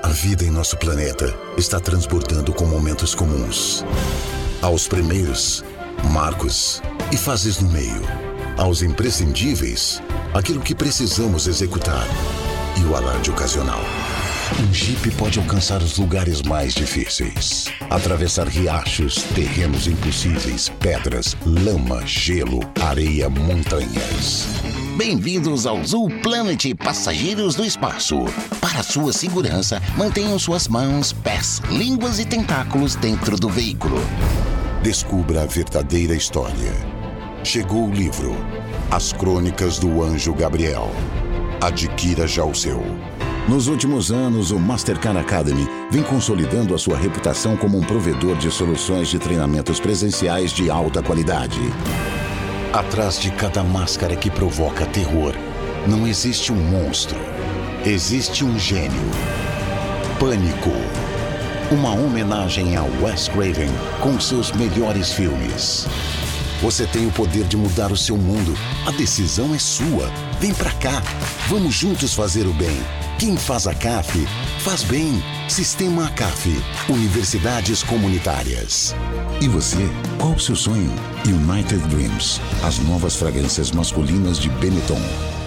A vida em nosso planeta está transbordando com momentos comuns. Aos primeiros, marcos e fases no meio. Aos imprescindíveis, aquilo que precisamos executar. E o alarde ocasional. Um Jeep pode alcançar os lugares mais difíceis. Atravessar riachos, terrenos impossíveis, pedras, lama, gelo, areia, montanhas. Bem-vindos ao Zoo Planet Passageiros do Espaço. Para sua segurança, mantenham suas mãos, pés, línguas e tentáculos dentro do veículo. Descubra a verdadeira história. Chegou o livro As Crônicas do Anjo Gabriel. Adquira já o seu. Nos últimos anos, o Mastercard Academy vem consolidando a sua reputação como um provedor de soluções de treinamentos presenciais de alta qualidade. Atrás de cada máscara que provoca terror, não existe um monstro. Existe um gênio. Pânico. Uma homenagem a Wes Craven com seus melhores filmes. Você tem o poder de mudar o seu mundo. A decisão é sua. Vem pra cá. Vamos juntos fazer o bem. Quem faz a CAF, faz bem. Sistema CAF. Universidades comunitárias. E você? Qual o seu sonho? United Dreams. As novas fragrâncias masculinas de Benetton.